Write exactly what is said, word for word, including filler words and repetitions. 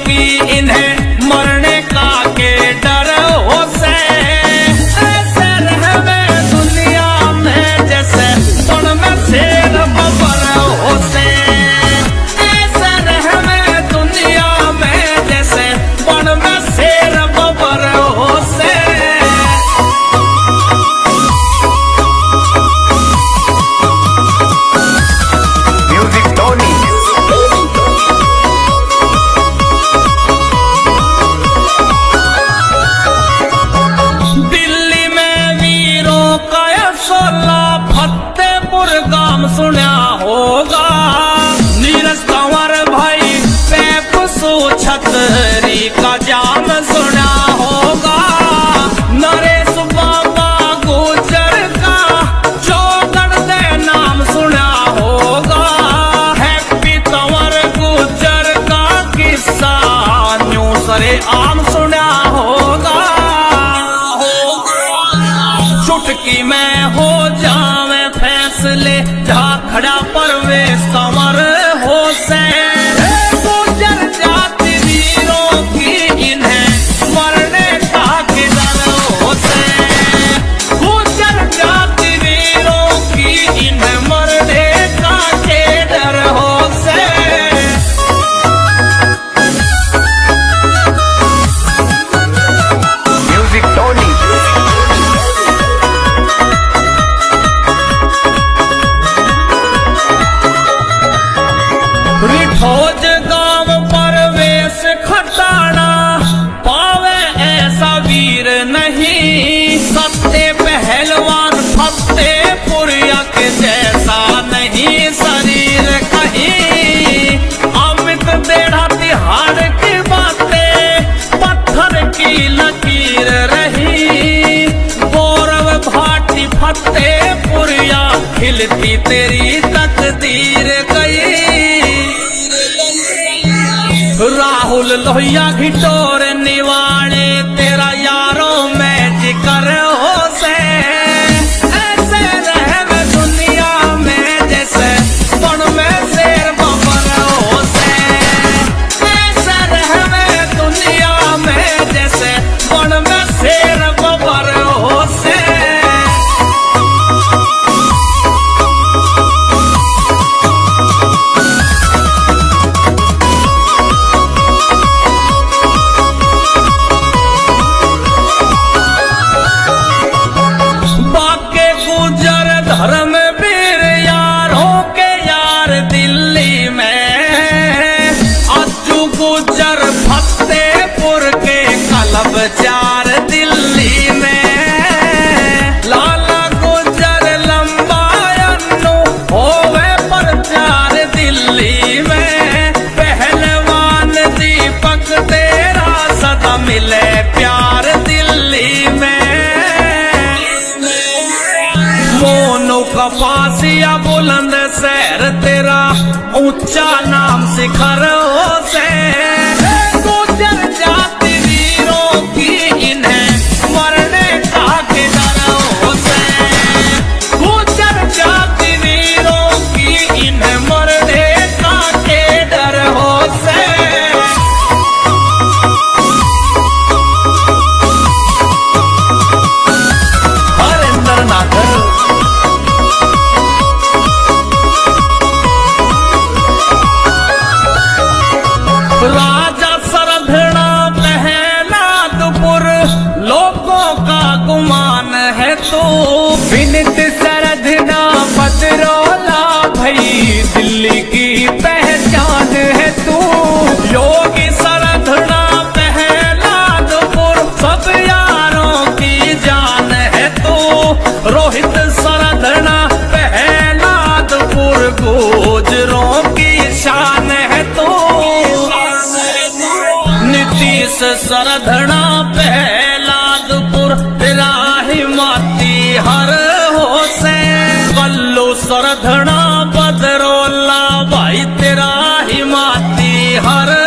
की इन्हें मरने का के डर हो से। ऐसे रहवे दुनिया में जैसे बन में शेर बबर हो से। ऐसे रहवे दुनिया में जैसे बन में शेर बबर हो से। सुना होगा नीरज कंवर भाई पैप सो छतरी का जाम सुना होगा। नरेश बाबा गुजर का चौगड़ दे नाम सुना होगा। हैप्पी कंवर गुजर का किस्सा न्यू सरे आम सुना होगा। चुटकी में हो जावे फैसले खड़ा परवेश कंवर हो से। गुजर जाति वीरों की इन्हें मरने का के डर हो से। गुजर जाति वीरों की इन्हें मरने का के डर हो से। म्यूजिक टोनी रिठोज गांव परवेश खटाना पावे ऐसा वीर नहीं। सत्ते पहलवान फतेहपुरिया के जैसा नहीं शरीर कहीं। अमित देढ़ा तिहाड़ की बातें पत्थर की लकीर रही। गौरव भाटी फतेहपुरिया खिलती तेरी तकदीर गई। राहुल लोहिया घिटोर निवाणे तेरा यारों में जिक्र हो से। ऐसे रहवे दुनिया में जैसे बन में शेर बबर हो से। ऐसे रहवे दुनिया में जैसे बन में शेर बबर हो से। धर्म वीर यारों के यार दिल्ली में। अज्जू गुजर फतेहपुर के कलब चार दिल्ली में। लाला गुजर लंबा अन्नू होवे प्रचार दिल्ली में। पहलवान दीपक तेरा सदा मिले प्यार दिल्ली में। मोनू कपासिया बुलंद शहर तेरा ऊंचा नाम शिखर हो से। गुजर जाति वीरों की इन्हें मरने का के डर हो से। गुजर जाति वीरों की इन्हें मरने का के डर हो से। हरेंद्र नागर राजा सरधना पहलादपुर लोगों का गुमान है तू। विनित सरधना बदरौला भई दिल्ली की पहचान है तू। योगी सरधना पहलादपुर सब यारों की जान है तू। रोहित सरधना पहलादपुर गुजरों की शान है तू। नीतीश सरधना पहलादपुर तेरा हिमाती हर हो से। कल्लू सरधना बदरौला भाई तेरा हिमाती हर